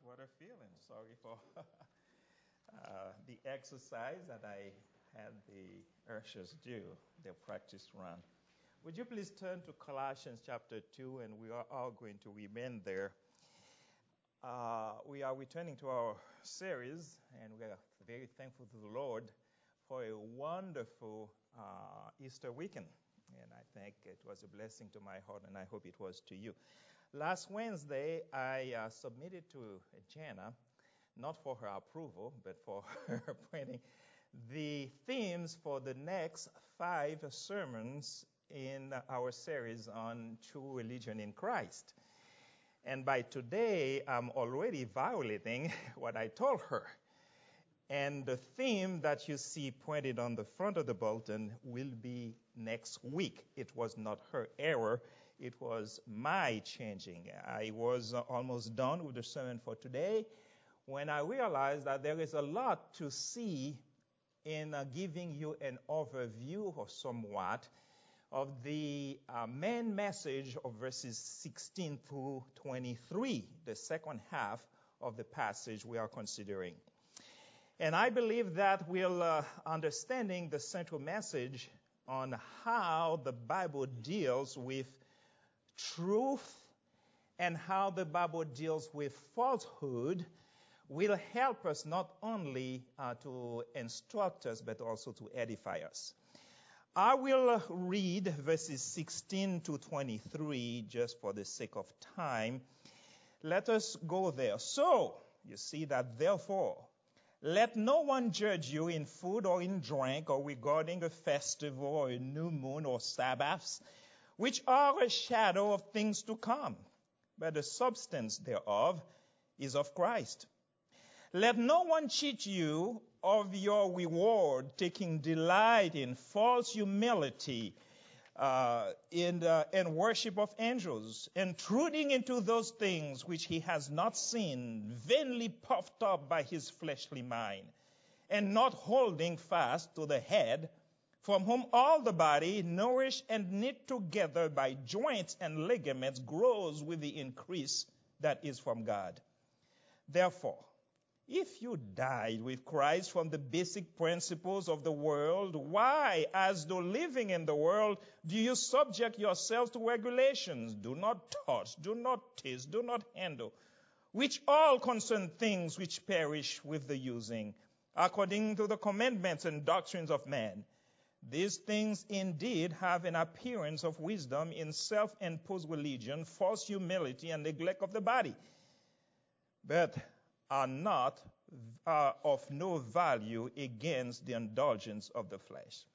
what a feeling. Sorry for the exercise that I had the ushers do, their practice run. Would you please turn to Colossians chapter 2, and we are all going to remain there. We are returning to our series, and we are very thankful to the Lord for a wonderful Easter weekend. And I think it was a blessing to my heart, and I hope it was to you. Last Wednesday, I submitted to Jana, not for her approval, but for her pointing, the themes for the next 5 sermons in our series on true religion in Christ. And by today, I'm already violating what I told her. And the theme that you see pointed on the front of the bulletin will be next week. It was not her error. It was my changing. I was almost done with the sermon for today when I realized that there is a lot to see in giving you an overview or somewhat of the main message of verses 16 through 23, the second half of the passage we are considering. And I believe that we'll understanding the central message on how the Bible deals with truth and how the Bible deals with falsehood will help us not only to instruct us but also to edify us. I will read verses 16 to 23 just for the sake of time. Let us go there. So, you see that therefore, let no one judge you in food or in drink or regarding a festival or a new moon or Sabbaths, which are a shadow of things to come, but the substance thereof is of Christ. Let no one cheat you of your reward, taking delight in false humility, in worship of angels, intruding into those things which he has not seen, vainly puffed up by his fleshly mind, and not holding fast to the head, from whom all the body, nourished and knit together by joints and ligaments, grows with the increase that is from God. Therefore, if you died with Christ from the basic principles of the world, why, as though living in the world, do you subject yourselves to regulations? Do not touch, do not taste, do not handle, which all concern things which perish with the using, according to the commandments and doctrines of man. These things indeed have an appearance of wisdom in self-imposed religion, false humility, and neglect of the body, but are of no value against the indulgence of the flesh.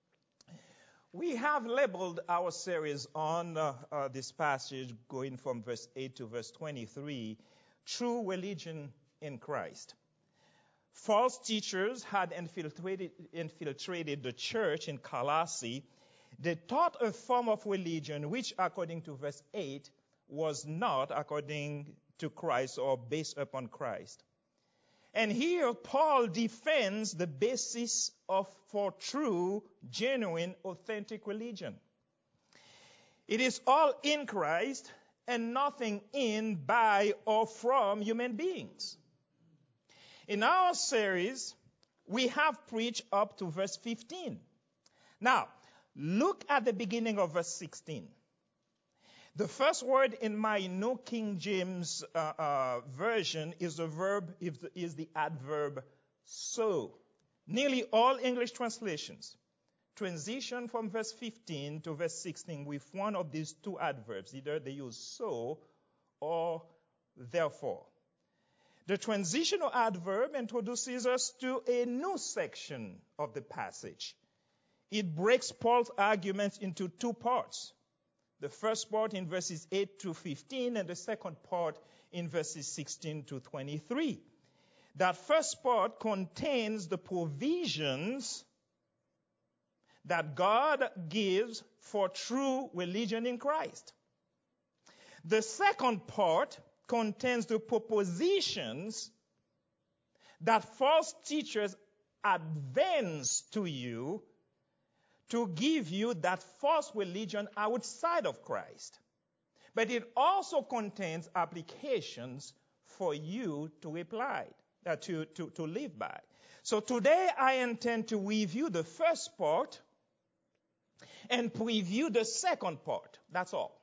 We have labeled our series on this passage going from verse 8 to verse 23, True Religion in Christ. False teachers had infiltrated the church in Colossae. They taught a form of religion which, according to verse 8, was not according to Christ or based upon Christ. And here Paul defends the basis for true, genuine, authentic religion. It is all in Christ and nothing in, by, or from human beings. In our series, we have preached up to verse 15. Now, look at the beginning of verse 16. The first word in my New King James version is the adverb so. Nearly all English translations transition from verse 15 to verse 16 with one of these two adverbs. Either they use so or therefore. The transitional adverb introduces us to a new section of the passage. It breaks Paul's arguments into 2 parts. The first part in verses 8 to 15 and the second part in verses 16 to 23. That first part contains the provisions that God gives for true religion in Christ. The second part contains the propositions that false teachers advance to you to give you that false religion outside of Christ. But it also contains applications for you to live by. So today I intend to review the first part and preview the second part. That's all.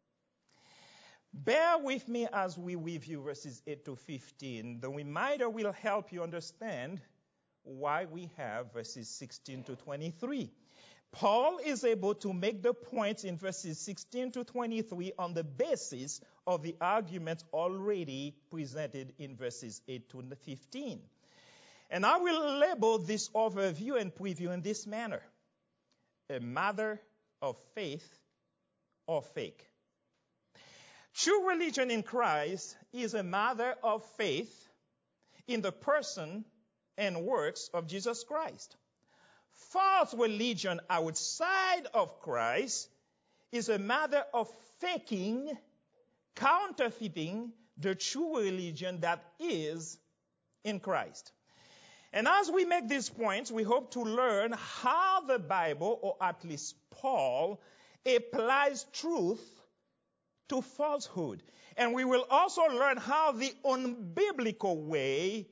Bear with me as we review verses 8 to 15. The reminder will help you understand why we have verses 16 to 23. Paul is able to make the points in verses 16 to 23 on the basis of the arguments already presented in verses 8 to 15. And I will label this overview and preview in this manner: a matter of faith or fake. True religion in Christ is a matter of faith in the person and works of Jesus Christ. False religion outside of Christ is a matter of faking, counterfeiting the true religion that is in Christ. And as we make these points, we hope to learn how the Bible, or at least Paul, applies truth to falsehood. And we will also learn how the unbiblical way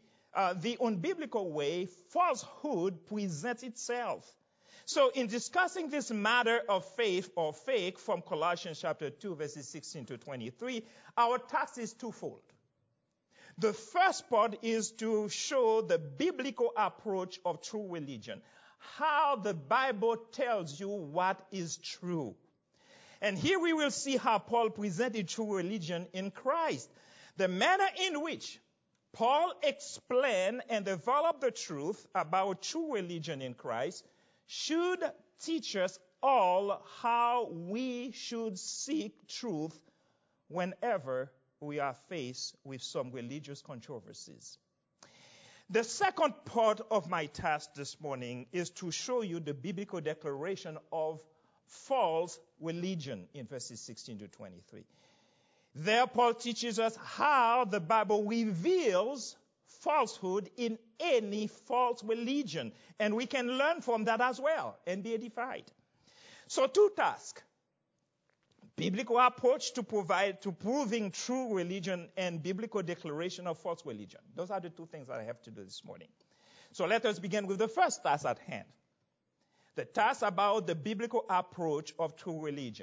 falsehood presents itself. So in discussing this matter of faith or fake from Colossians chapter 2, verses 16 to 23, our task is twofold. The first part is to show the biblical approach of true religion, how the Bible tells you what is true. And here we will see how Paul presented true religion in Christ. The manner in which Paul explained and developed the truth about true religion in Christ should teach us all how we should seek truth whenever we are faced with some religious controversies. The second part of my task this morning is to show you the biblical declaration of false religion in verses 16 to 23. There, Paul teaches us how the Bible reveals falsehood in any false religion, and we can learn from that as well and be edified. So, two tasks: biblical approach to proving true religion and biblical declaration of false religion. Those are the two things that I have to do this morning. So let us begin with the first task at hand. The task about the biblical approach of true religion.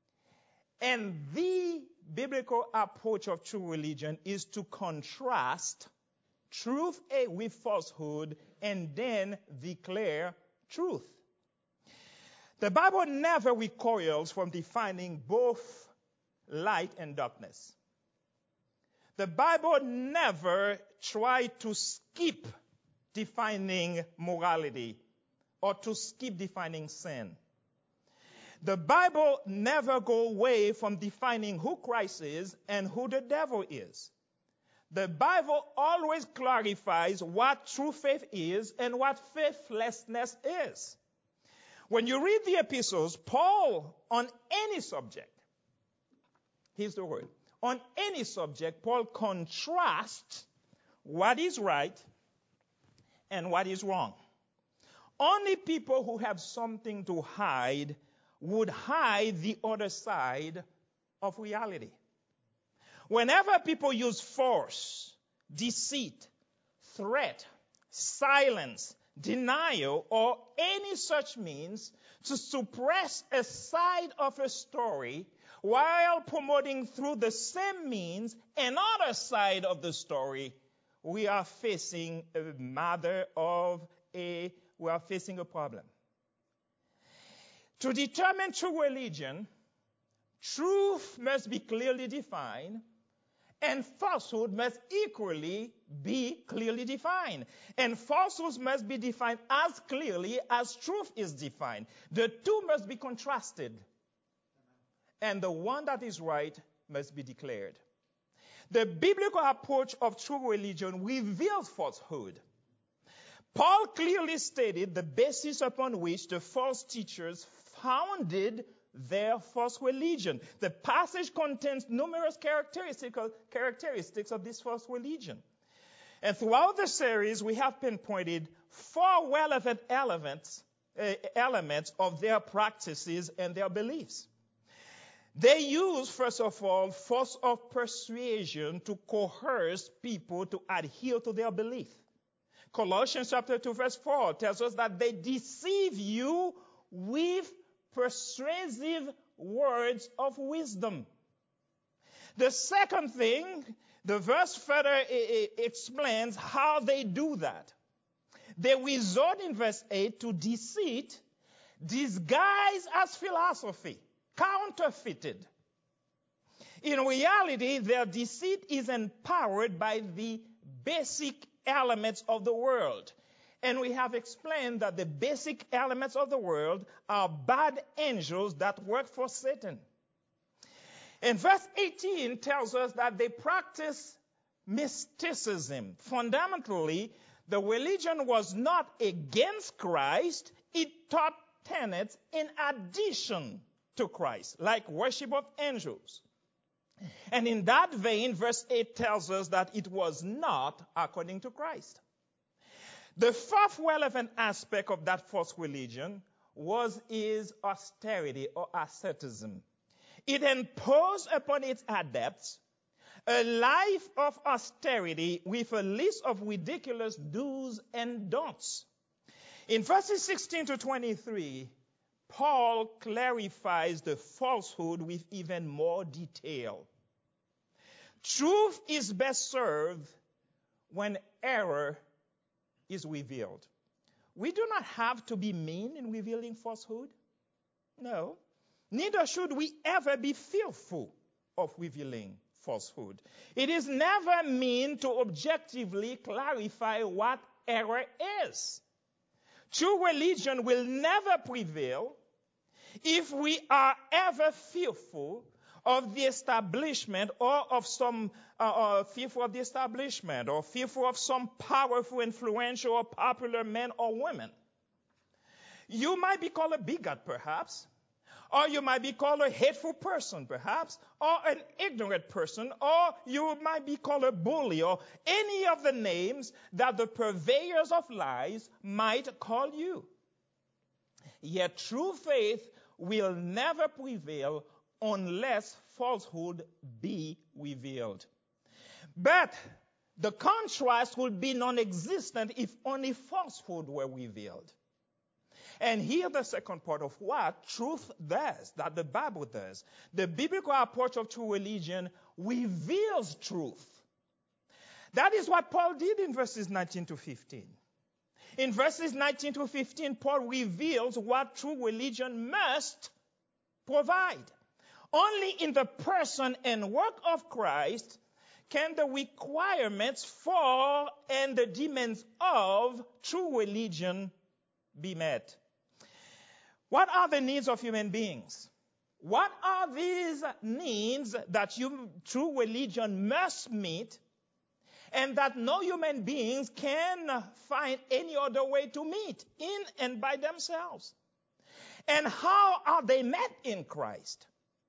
And the biblical approach of true religion is to contrast truth with falsehood and then declare truth. The Bible never recoils from defining both light and darkness. The Bible never tries to skip defining morality or to skip defining sin. The Bible never goes away from defining who Christ is and who the devil is. The Bible always clarifies what true faith is and what faithlessness is. When you read the epistles, Paul, on any subject, here's the word, on any subject, Paul contrasts what is right and what is wrong. Only people who have something to hide would hide the other side of reality. Whenever people use force, deceit, threat, silence, denial, or any such means to suppress a side of a story while promoting through the same means another side of the story, we are facing a problem. To determine true religion, truth must be clearly defined, and falsehood must equally be clearly defined. And falsehood must be defined as clearly as truth is defined. The two must be contrasted. And the one that is right must be declared. The biblical approach of true religion reveals falsehood. Paul clearly stated the basis upon which the false teachers founded their false religion. The passage contains numerous characteristics of this false religion. And throughout the series, we have pinpointed 4 relevant elements of their practices and their beliefs. They use, first of all, force of persuasion to coerce people to adhere to their belief. Colossians chapter 2 verse 4 tells us that they deceive you with persuasive words of wisdom. The second thing, the verse further explains how they do that. They resort in verse 8 to deceit, disguised as philosophy, counterfeited. In reality, their deceit is empowered by the basic elements of the world. And we have explained that the basic elements of the world are bad angels that work for Satan. And verse 18 tells us that they practice mysticism. Fundamentally, the religion was not against Christ. It taught tenets in addition to Christ, like worship of angels. And in that vein, verse 8 tells us that it was not according to Christ. The fourth relevant aspect of that false religion is austerity or asceticism. It imposed upon its adepts a life of austerity with a list of ridiculous do's and don'ts. In verses 16 to 23, Paul clarifies the falsehood with even more detail. Truth is best served when error is revealed. We do not have to be mean in revealing falsehood. No. Neither should we ever be fearful of revealing falsehood. It is never mean to objectively clarify what error is. True religion will never prevail if we are ever fearful of the establishment or of some fearful of the establishment or fearful of some powerful, influential, or popular men or women. You might be called a bigot, perhaps, or you might be called a hateful person, perhaps, or an ignorant person, or you might be called a bully, or any of the names that the purveyors of lies might call you. Yet true faith will never prevail unless falsehood be revealed. But the contrast would be non-existent if only falsehood were revealed. And here the second part of what truth does, that the Bible does. The biblical approach of true religion reveals truth. That is what Paul did in verses 19 to 15. In verses 19 to 15, Paul reveals what true religion must provide. Only in the person and work of Christ can the requirements for and the demands of true religion be met. What are the needs of human beings? What are these needs that true religion must meet and that no human beings can find any other way to meet in and by themselves? And how are they met in Christ?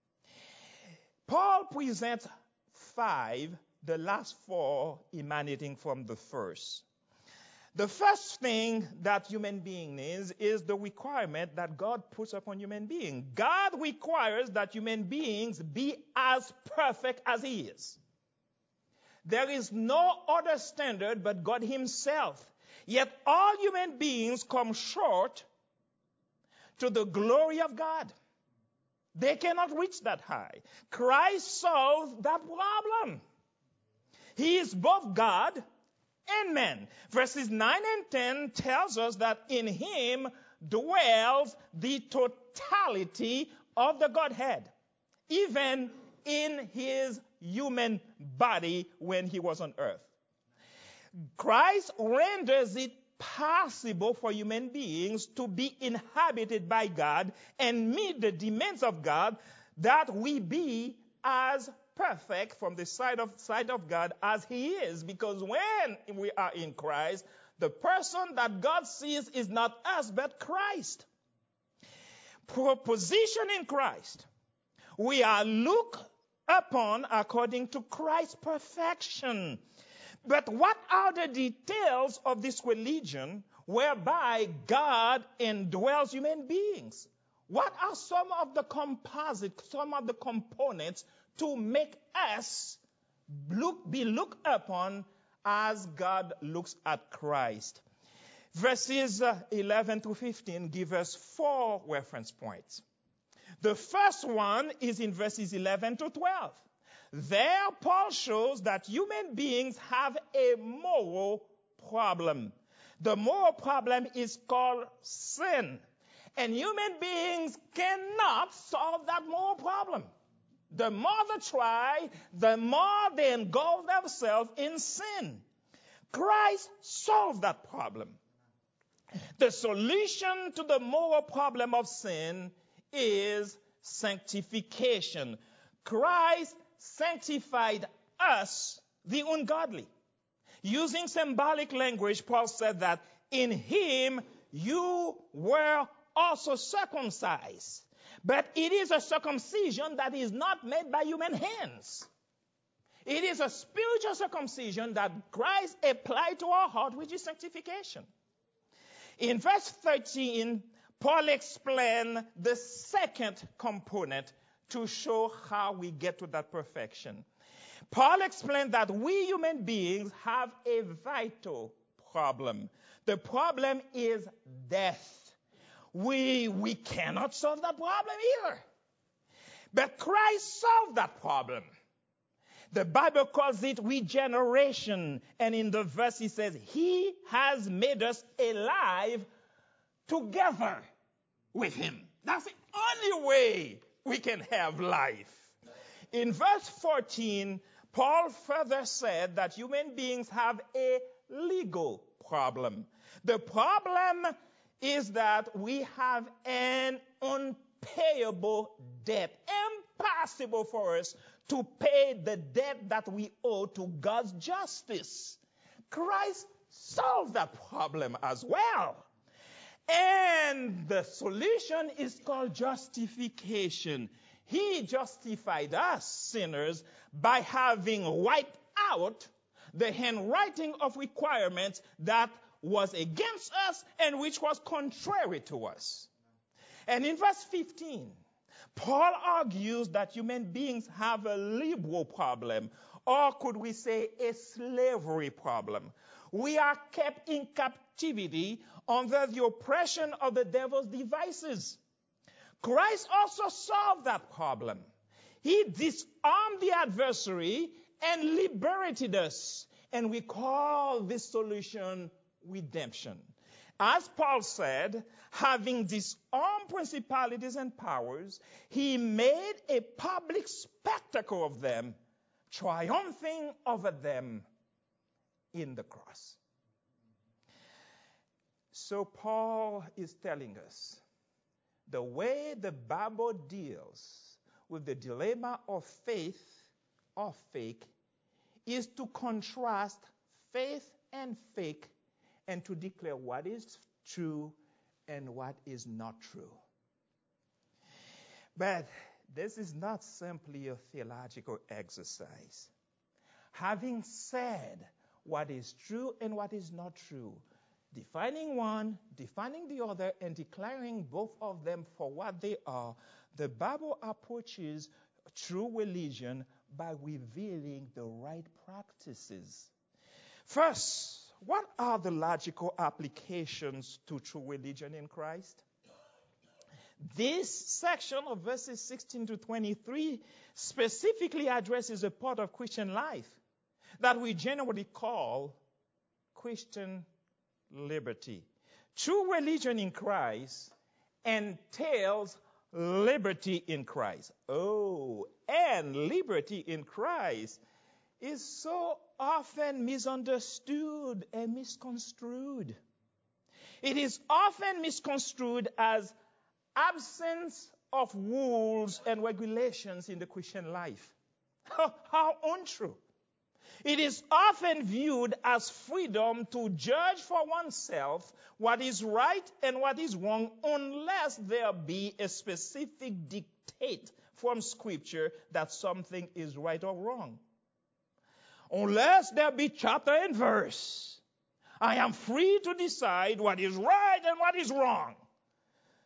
Paul presents 5, the last 4 emanating from the first. The first thing that human being needs is the requirement that God puts upon human beings. God requires that human beings be as perfect as He is. There is no other standard but God Himself. Yet all human beings come short to the glory of God. They cannot reach that high. Christ solved that problem. He is both God and man. Verses 9 and 10 tells us that in Him dwells the totality of the Godhead, even in His human body when He was on earth. Christ renders it possible for human beings to be inhabited by God and meet the demands of God, that we be as perfect from the side of God as He is. Because when we are in Christ, the person that God sees is not us but Christ. Position in Christ, we are looked upon according to Christ's perfection. But what are the details of this religion whereby God indwells human beings? What are some of the components to make us be looked upon as God looks at Christ? Verses 11 to 15 give us 4 reference points. The first one is in verses 11 to 12. There, Paul shows that human beings have a moral problem. The moral problem is called sin. And human beings cannot solve that moral problem. The more they try, the more they engulf themselves in sin. Christ solved that problem. The solution to the moral problem of sin is sanctification. Christ sanctified us, the ungodly. Using symbolic language, Paul said that in him you were also circumcised. But it is a circumcision that is not made by human hands. It is a spiritual circumcision that Christ applied to our heart, which is sanctification. In verse 13, Paul explained the second component to show how we get to that perfection. Paul explained that we human beings have a vital problem. The problem is death. We cannot solve that problem either. But Christ solved that problem. The Bible calls it regeneration. And in the verse he says, he has made us alive together with him. That's the only way we can have life. In verse 14, Paul further said that human beings have a legal problem. The problem is that we have an unpayable debt. Impossible for us to pay the debt that we owe to God's justice. Christ solved that problem as well. And the solution is called justification. He justified us, sinners, by having wiped out the handwriting of requirements that was against us and which was contrary to us. And in verse 15, Paul argues that human beings have a liberal problem, or could we say a slavery problem. We are kept in captivity under the oppression of the devil's devices. Christ also solved that problem. He disarmed the adversary and liberated us. And we call this solution redemption. As Paul said, having disarmed principalities and powers, he made a public spectacle of them, triumphing over them in the cross. So Paul is telling us the way the Bible deals with the dilemma of faith or fake is to contrast faith and fake and to declare what is true and what is not true. But this is not simply a theological exercise. Having said what is true and what is not true, defining one, defining the other, and declaring both of them for what they are, the Bible approaches true religion by revealing the right practices. First, what are the logical applications to true religion in Christ? This section of verses 16 to 23 specifically addresses a part of Christian life that we generally call Christian liberty. True religion in Christ entails liberty in Christ. Oh, and liberty in Christ is so often misunderstood and misconstrued. It is often misconstrued as absence of rules and regulations in the Christian life. How untrue. It is often viewed as freedom to judge for oneself what is right and what is wrong unless there be a specific dictate from Scripture that something is right or wrong. Unless there be chapter and verse, I am free to decide what is right and what is wrong.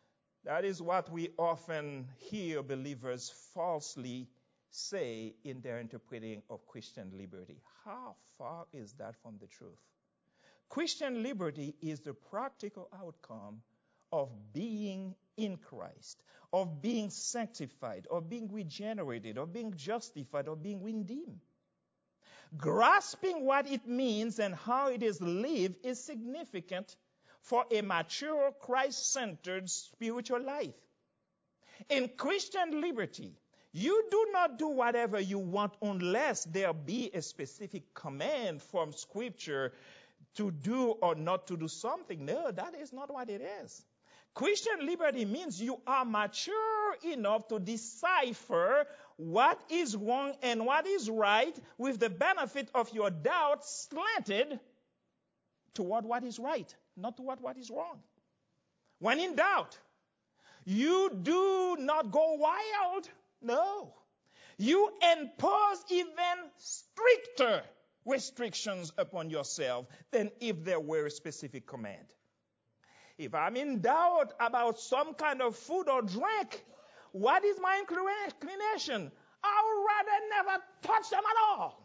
That is what we often hear believers falsely say in their interpreting of Christian liberty. How far is that from the truth? Christian liberty is the practical outcome of being in Christ, of being sanctified, of being regenerated, of being justified, of being redeemed. Grasping what it means and how it is lived is significant for a mature, Christ-centered spiritual life. In Christian liberty, you do not do whatever you want unless there be a specific command from Scripture to do or not to do something. No, that is not what it is. Christian liberty means you are mature enough to decipher what is wrong and what is right, with the benefit of your doubt slanted toward what is right, not toward what is wrong. When in doubt, you do not go wild. No. You impose even stricter restrictions upon yourself than if there were a specific command. If I'm in doubt about some kind of food or drink, what is my inclination? I would rather never touch them at all.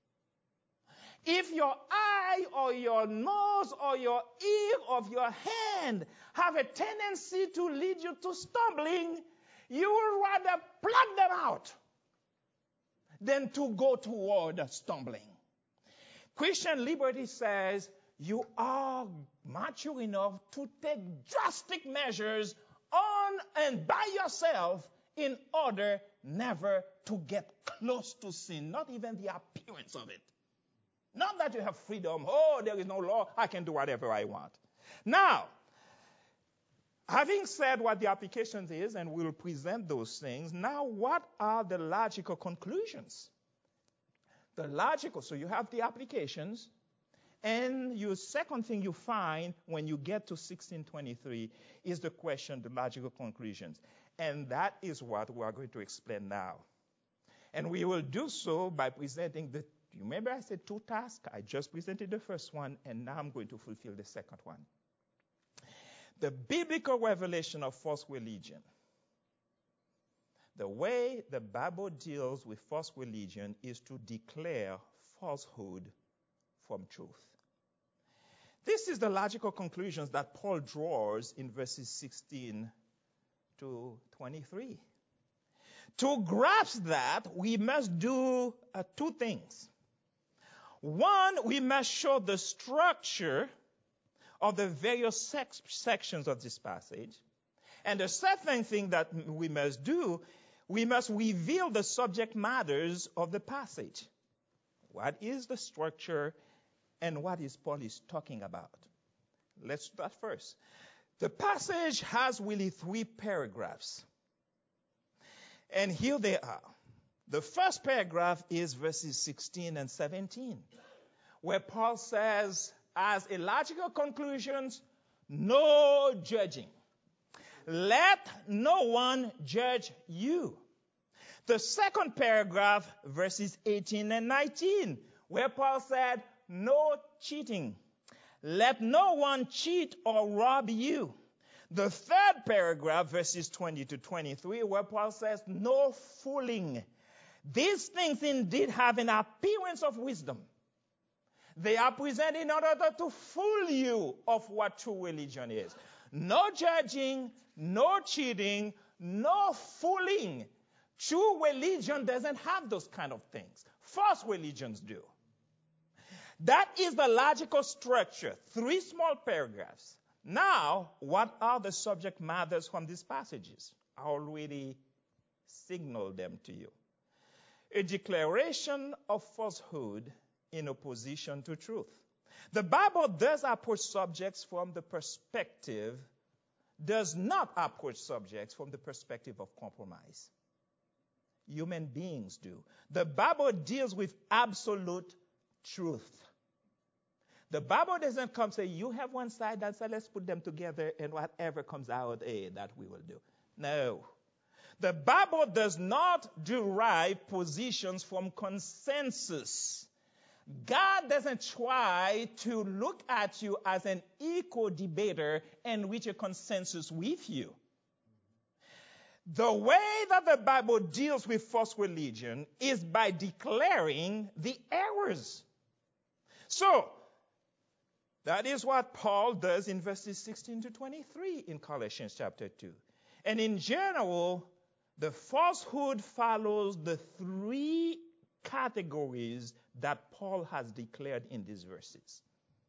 If your eye or your nose or your ear or your hand have a tendency to lead you to stumbling, you would rather pluck them out than to go toward stumbling. Christian liberty says you are mature enough to take drastic measures on and by yourself in order never to get close to sin, not even the appearance of it. Not that you have freedom. Oh, there is no law. I can do whatever I want. Now, having said what the applications is, and we'll present those things, now what are the logical conclusions? So you have the applications, and your second thing you find when you get to 1623 is the question, the logical conclusions. And that is what we are going to explain now. And we will do so by presenting you remember I said 2 tasks? I just presented the first one, and now I'm going to fulfill the second one. The biblical revelation of false religion. The way the Bible deals with false religion is to declare falsehood from truth. This is the logical conclusions that Paul draws in verses 16 to 23. To grasp that, we must do 2 things. One, we must show the structure of the various sections of this passage. And the second thing that we must do, we must reveal the subject matters of the passage. What is the structure and what is Paul is talking about? Let's start first. The passage has really 3 paragraphs. And here they are. The first paragraph is verses 16 and 17, where Paul says, as a logical conclusion, no judging. Let no one judge you. The second paragraph, verses 18 and 19, where Paul said, no cheating. Let no one cheat or rob you. The third paragraph, verses 20 to 23, where Paul says, no fooling. These things indeed have an appearance of wisdom. They are presented in order to fool you of what true religion is. No judging, no cheating, no fooling. True religion doesn't have those kind of things. False religions do. That is the logical structure. 3 small paragraphs. Now, what are the subject matters from these passages? I already signaled them to you. A declaration of falsehood in opposition to truth. The Bible does not approach subjects from the perspective of compromise. Human beings do. The Bible deals with absolute truth. The Bible doesn't come say, you have one side, and say, let's put them together, and whatever comes out, that we will do. No. The Bible does not derive positions from consensus. God doesn't try to look at you as an equal debater and reach a consensus with you. The way that the Bible deals with false religion is by declaring the errors. So, that is what Paul does in verses 16 to 23 in Colossians chapter 2. And in general, the falsehood follows the three categories that Paul has declared in these verses.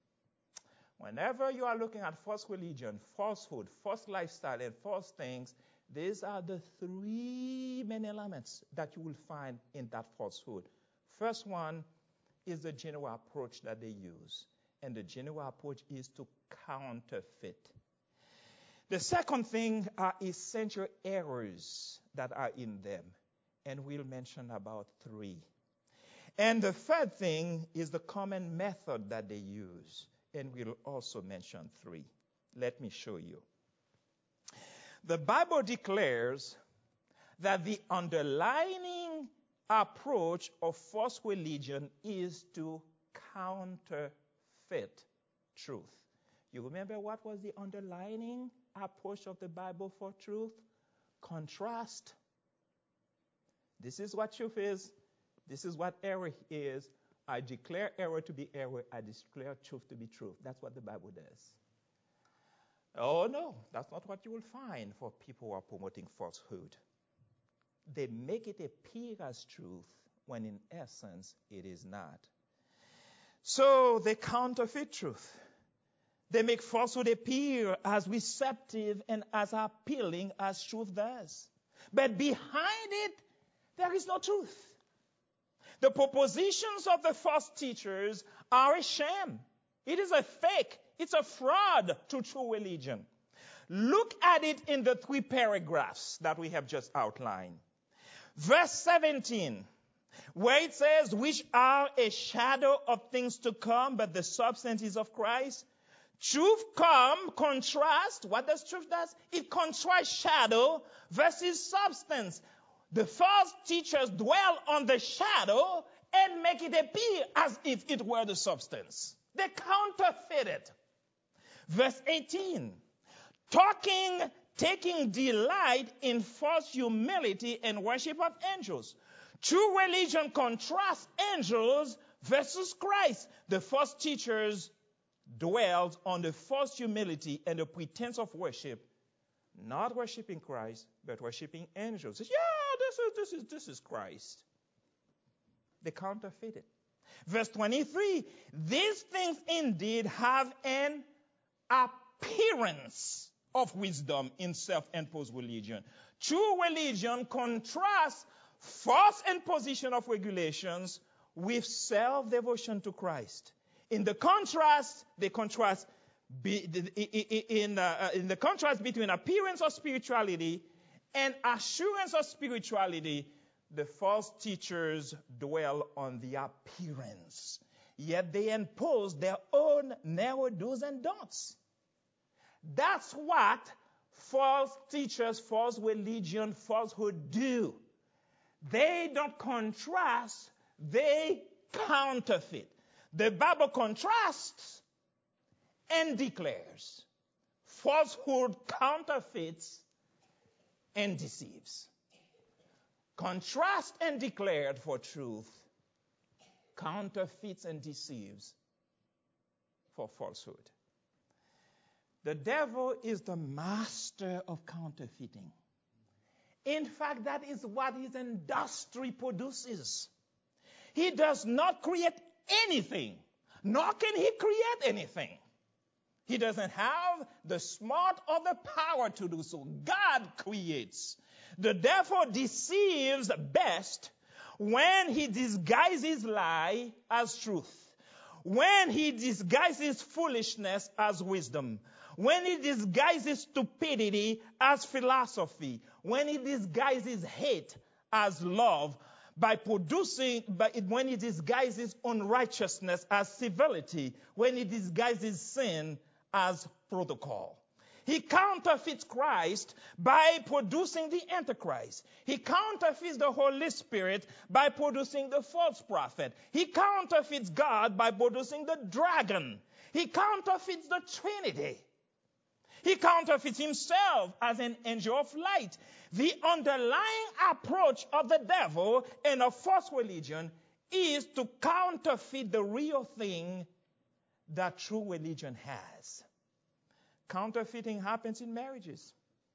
Whenever you are looking at false religion, falsehood, false lifestyle, and false things, these are the three main elements that you will find in that falsehood. First one is the general approach that they use. And the general approach is to counterfeit. The second thing are essential errors that are in them. And we'll mention about three. And the third thing is the common method that they use. And we'll also mention three. Let me show you. The Bible declares that the underlying approach of false religion is to counterfeit truth. You remember what was the underlying approach of the Bible for truth? Contrast. This is what truth is. This is what error is. I declare error to be error. I declare truth to be truth. That's what the Bible does. Oh no, that's not what you will find for people who are promoting falsehood. They make it appear as truth when in essence it is not. So they counterfeit truth. They make falsehood appear as receptive and as appealing as truth does. But behind it, there is no truth. The propositions of the false teachers are a sham. It is a fake. It's a fraud to true religion. Look at it in the three paragraphs that we have just outlined. Verse 17, where it says, which are a shadow of things to come, but the substance is of Christ. Truth contrast. What does truth do? It contrasts shadow versus substance. The false teachers dwell on the shadow and make it appear as if it were the substance. They counterfeit it. Verse 18, taking delight in false humility and worship of angels. True religion contrasts angels versus Christ. The false teachers dwelled on the false humility and the pretense of worship, not worshiping Christ, but worshiping angels. Yeah, this is Christ. They counterfeit it. Verse 23, these things indeed have an appearance of wisdom in self-imposed religion. True religion contrasts false imposition of regulations with self-devotion to Christ. In the contrast, they contrast in the contrast between appearance of spirituality and assurance of spirituality, the false teachers dwell on the appearance, yet they impose their own narrow do's and don'ts. That's what false teachers, false religion, falsehood do. They don't contrast, they counterfeit. The Bible contrasts and declares. Falsehood counterfeits and deceives. Contrast and declared for truth, counterfeits and deceives for falsehood. The devil is the master of counterfeiting. In fact, that is what his industry produces. He does not create anything, nor can he create anything. He doesn't have the smart or the power to do so. God creates. The devil deceives best when he disguises lie as truth, when he disguises foolishness as wisdom, when he disguises stupidity as philosophy, when he disguises hate as love, when he disguises unrighteousness as civility, when he disguises sin as protocol. He counterfeits Christ by producing the Antichrist. He counterfeits the Holy Spirit by producing the false prophet. He counterfeits God by producing the dragon. He counterfeits the Trinity. He counterfeits himself as an angel of light. The underlying approach of the devil and of false religion is to counterfeit the real thing that true religion has. Counterfeiting happens in marriages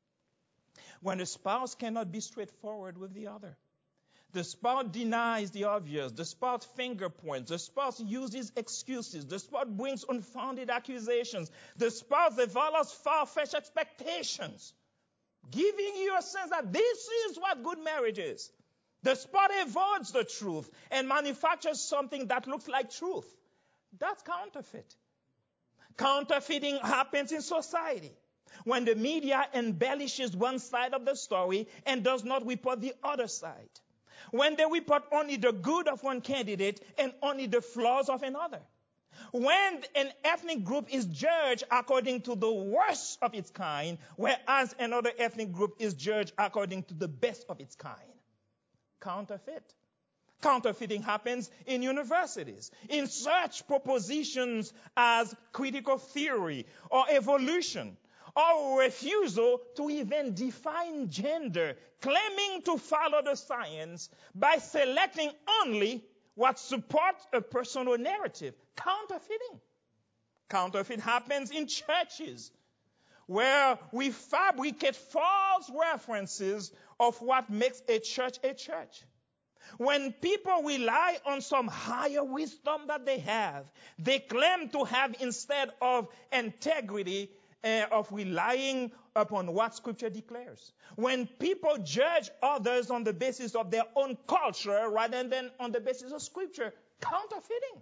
when the spouse cannot be straightforward with the other. The spouse denies the obvious. The spouse finger points. The spouse uses excuses. The spouse brings unfounded accusations. The spouse develops far-fetched expectations, giving you a sense that this is what good marriage is. The spouse avoids the truth and manufactures something that looks like truth. That's counterfeit. Counterfeiting happens in society when the media embellishes one side of the story and does not report the other side. When they report only the good of one candidate and only the flaws of another. When an ethnic group is judged according to the worst of its kind, whereas another ethnic group is judged according to the best of its kind. Counterfeit. Counterfeiting happens in universities, in such propositions as critical theory or evolution, or refusal to even define gender, claiming to follow the science by selecting only what supports a personal narrative. Counterfeiting. Counterfeit happens in churches, where we fabricate false references of what makes a church a church. When people rely on some higher wisdom that they have, they claim to have instead of integrity of relying upon what Scripture declares. When people judge others on the basis of their own culture rather than on the basis of Scripture, counterfeiting.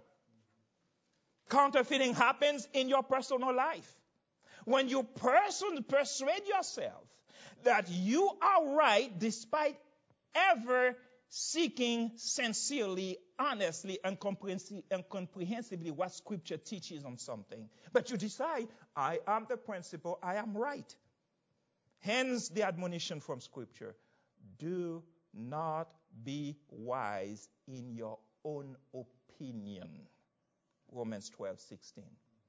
Counterfeiting happens in your personal life. When you persuade yourself that you are right despite ever seeking sincerely, honestly, and comprehensively what Scripture teaches on something. But you decide, I am the principle, I am right. Hence the admonition from Scripture. Do not be wise in your own opinion. Romans 12:16.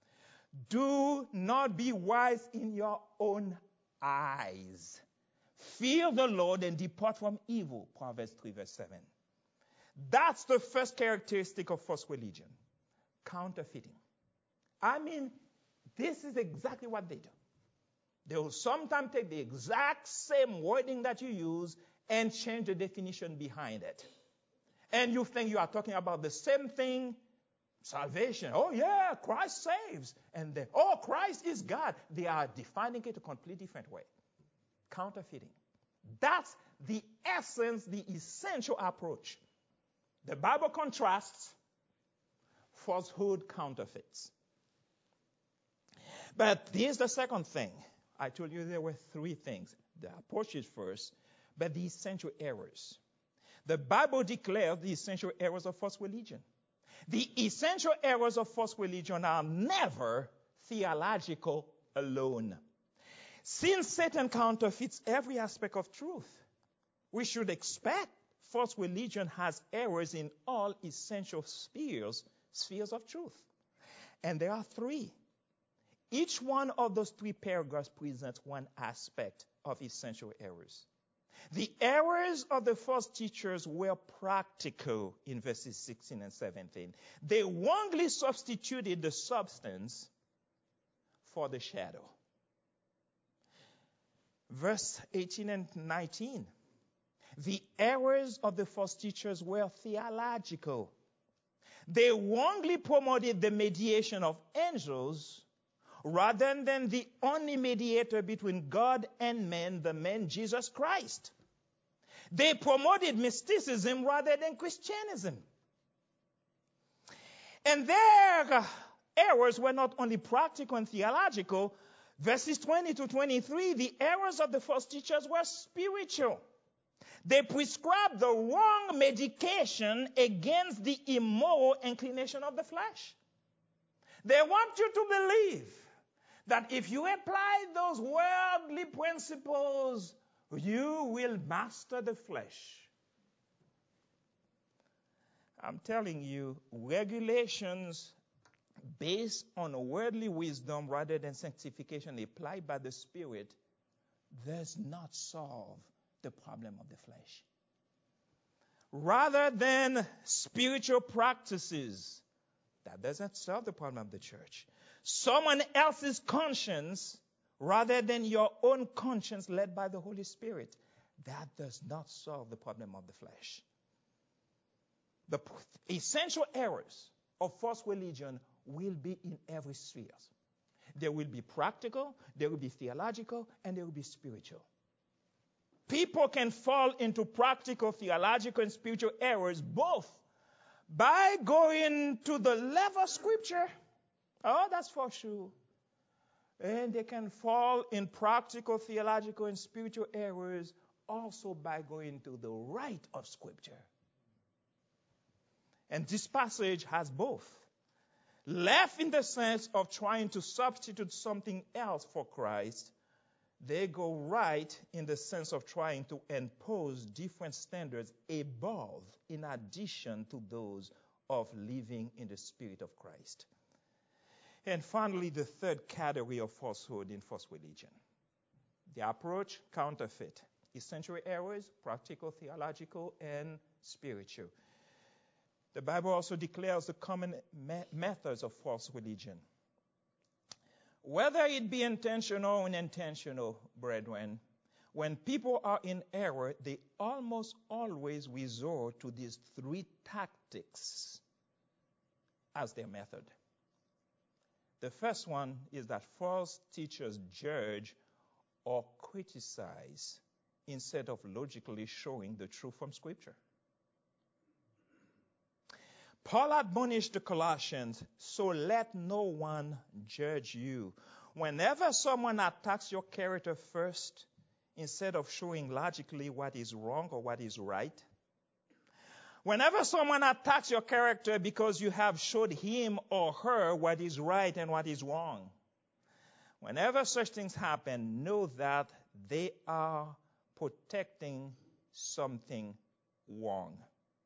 Do not be wise in your own eyes. Fear the Lord and depart from evil. Proverbs 3:7. That's the first characteristic of false religion. Counterfeiting. I mean, this is exactly what they do. They will sometimes take the exact same wording that you use and change the definition behind it. And you think you are talking about the same thing, salvation. Oh yeah, Christ saves. And then, oh, Christ is God. They are defining it a completely different way. Counterfeiting. That's the essence, the essential approach. The Bible contrasts, falsehood counterfeits. But here's the second thing. I told you there were three things. The approach is first, but the essential errors. The Bible declares the essential errors of false religion. The essential errors of false religion are never theological alone. Since Satan counterfeits every aspect of truth, we should expect false religion has errors in all essential spheres of truth. And there are three. Each one of those three paragraphs presents one aspect of essential errors. The errors of the false teachers were practical in verses 16 and 17. They wrongly substituted the substance for the shadow. Verse 18 and 19. The errors of the false teachers were theological. They wrongly promoted the mediation of angels rather than the only mediator between God and man, the man Jesus Christ. They promoted mysticism rather than Christianism. And their errors were not only practical and theological. Verses 20 to 23, the errors of the false teachers were spiritual. They prescribed the wrong medication against the immoral inclination of the flesh. They want you to believe that if you apply those worldly principles, you will master the flesh. I'm telling you, regulations based on worldly wisdom rather than sanctification applied by the Spirit does not solve the problem of the flesh. Rather than spiritual practices, that doesn't solve the problem of the church. Someone else's conscience rather than your own conscience led by the Holy Spirit, that does not solve the problem of the flesh. The essential errors of false religion will be in every sphere. There will be practical, there will be theological, and there will be spiritual. People can fall into practical, theological, and spiritual errors both by going to the level of Scripture. Oh, that's for sure. And they can fall in practical, theological, and spiritual errors also by going to the right of Scripture. And this passage has both. Left in the sense of trying to substitute something else for Christ, they go right in the sense of trying to impose different standards above, in addition to those of living in the Spirit of Christ. And finally, the third category of falsehood in false religion. The approach, counterfeit. Essential errors, practical, theological, and spiritual. The Bible also declares the common methods of false religion. Whether it be intentional or unintentional, brethren, when people are in error, they almost always resort to these three tactics as their method. The first one is that false teachers judge or criticize instead of logically showing the truth from Scripture. Paul admonished the Colossians, so let no one judge you. Whenever someone attacks your character first, instead of showing logically what is wrong or what is right, whenever someone attacks your character because you have showed him or her what is right and what is wrong, whenever such things happen, know that they are protecting something wrong.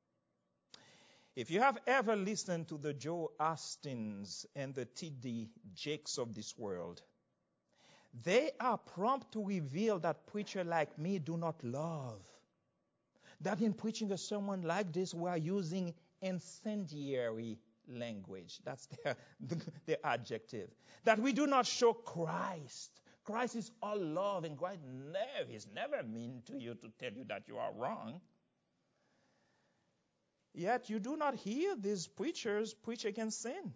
If you have ever listened to the Joe Austins and the T.D. Jakes of this world, they are prompt to reveal that preachers like me do not love. That in preaching a sermon like this, we are using incendiary language. That's their adjective. That we do not show Christ. Christ is all love, and Christ is never mean to you to tell you that you are wrong. Yet you do not hear these preachers preach against sin.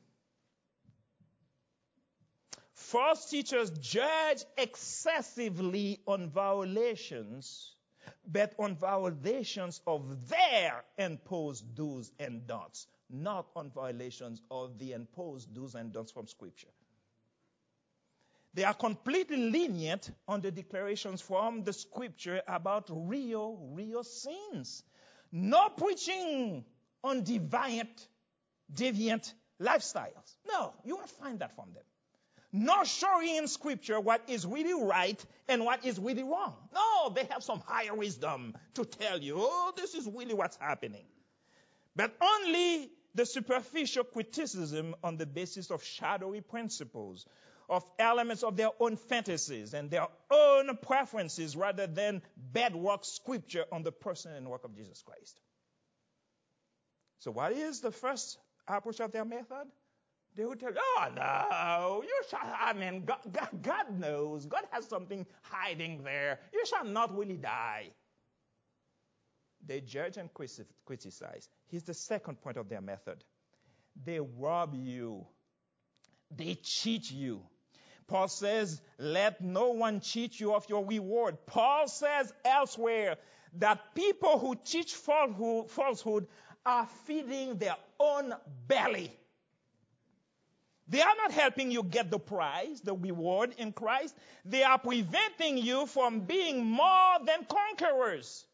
False teachers judge excessively on violations, but on violations of their imposed do's and don'ts, not on violations of the imposed do's and don'ts from Scripture. They are completely lenient on the declarations from the Scripture about real sins. No preaching on deviant lifestyles. No, you won't find that from them. No showing in Scripture what is really right and what is really wrong. No, they have some higher wisdom to tell you, oh, this is really what's happening. But only the superficial criticism on the basis of shadowy principles, of elements of their own fantasies and their own preferences rather than bedrock Scripture on the person and work of Jesus Christ. So what is the first approach of their method? They would tell you, oh, no, God knows. God has something hiding there. You shall not really die. They judge and criticize. Here's the second point of their method. They rob you. They cheat you. Paul says, let no one cheat you of your reward. Paul says elsewhere that people who teach falsehood are feeding their own belly. They are not helping you get the prize, the reward in Christ. They are preventing you from being more than conquerors.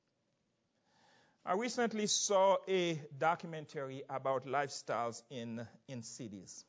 I recently saw a documentary about lifestyles in cities.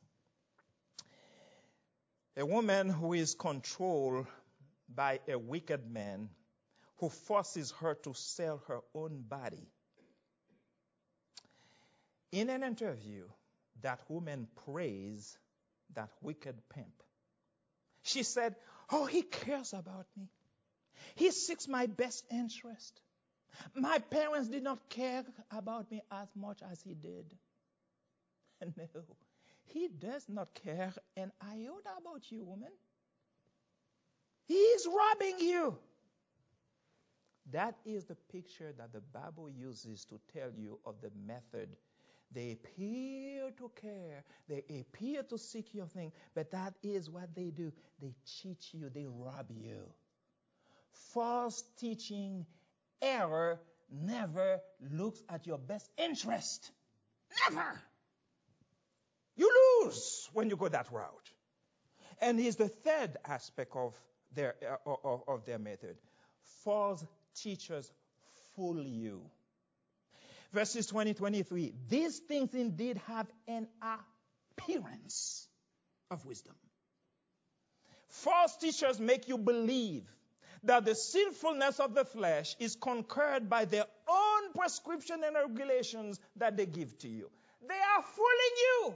A woman who is controlled by a wicked man who forces her to sell her own body. In an interview, that woman praised that wicked pimp. She said, "Oh, he cares about me. He seeks my best interest. My parents did not care about me as much as he did." No, he does not care an iota about you, woman. He is robbing you. That is the picture that the Bible uses to tell you of the method. They appear to care. They appear to seek your thing, but that is what they do. They cheat you. They rob you. False teaching, error, never looks at your best interest. Never. You lose when you go that route. And here's the third aspect of their method. False teachers fool you. Verses 20-23. These things indeed have an appearance of wisdom. False teachers make you believe that the sinfulness of the flesh is conquered by their own prescription and regulations that they give to you. They are fooling you.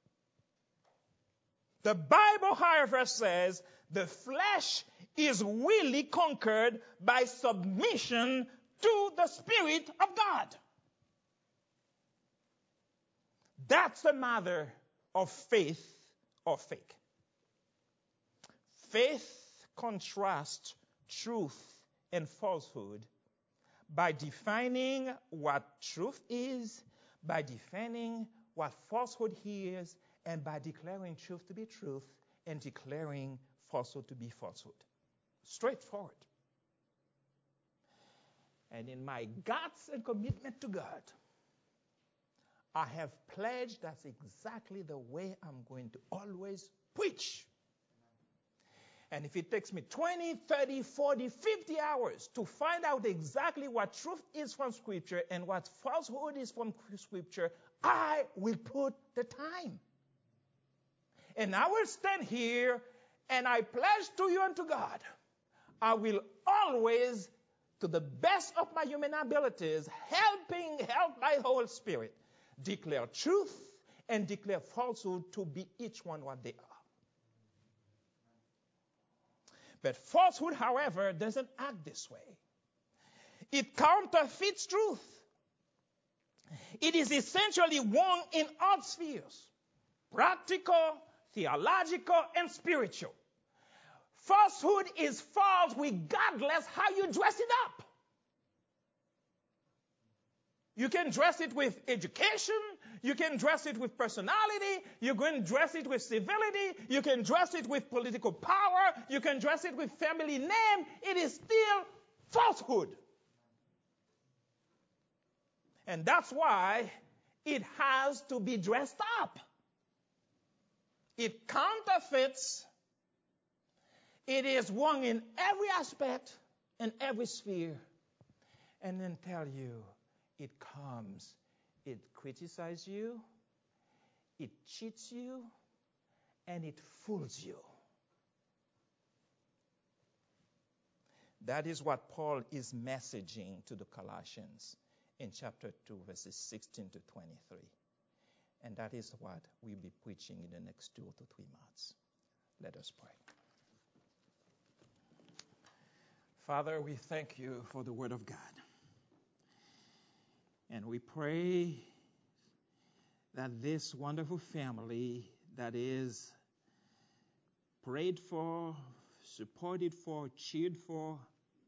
The Bible, however, says the flesh is really conquered by submission to the Spirit of God. That's the matter of faith or fake. Faith contrasts truth and falsehood by defining what truth is, by defining what falsehood is, and by declaring truth to be truth and declaring falsehood to be falsehood. Straightforward. And in my guts and commitment to God, I have pledged that's exactly the way I'm going to always preach. And if it takes me 20, 30, 40, 50 hours to find out exactly what truth is from Scripture and what falsehood is from Scripture, I will put the time. And I will stand here and I pledge to you and to God, I will always, to the best of my human abilities, helped by the Holy Spirit, declare truth and declare falsehood to be each one what they are. But falsehood, however, doesn't act this way. It counterfeits truth. It is essentially one in all spheres: practical, theological, and spiritual. Falsehood is false regardless how you dress it up. You can dress it with education. You can dress it with personality. You can dress it with civility. You can dress it with political power. You can dress it with family name. It is still falsehood. And that's why it has to be dressed up. It counterfeits. It is wrong in every aspect and every sphere. And then tell you, it comes, it criticizes you, it cheats you, and it fools you. That is what Paul is messaging to the Colossians in chapter 2, verses 16 to 23. And that is what we'll be preaching in the next 2 to 3 months. Let us pray. Father, we thank you for the Word of God. And we pray that this wonderful family that is prayed for, supported for, cheered for,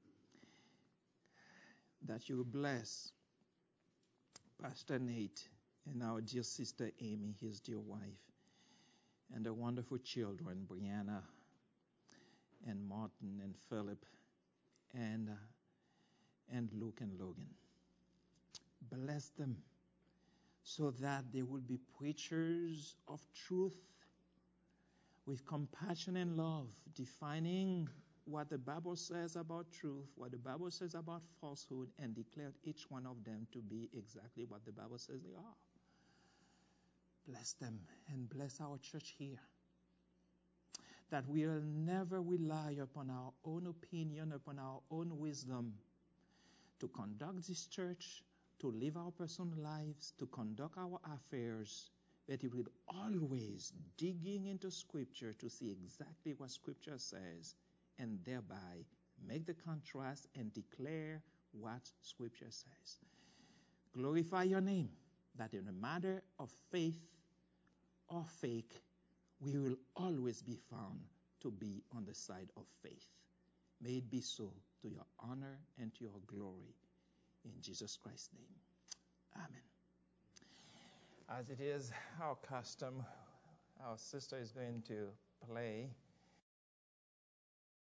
that you bless Pastor Nate and our dear sister Amy, his dear wife, and the wonderful children, Brianna and Martin and Philip and Luke and Logan. Bless them so that they will be preachers of truth with compassion and love, defining what the Bible says about truth, what the Bible says about falsehood, and declare each one of them to be exactly what the Bible says they are. Bless them and bless our church here, that we will never rely upon our own opinion, upon our own wisdom to conduct this church, to live our personal lives, to conduct our affairs, that he would always digging into Scripture to see exactly what Scripture says, and thereby make the contrast and declare what Scripture says. Glorify your name, that in a matter of faith or fake, we will always be found to be on the side of faith. May it be so, to your honor and to your glory. In Jesus Christ's name, amen. As it is our custom, our sister is going to play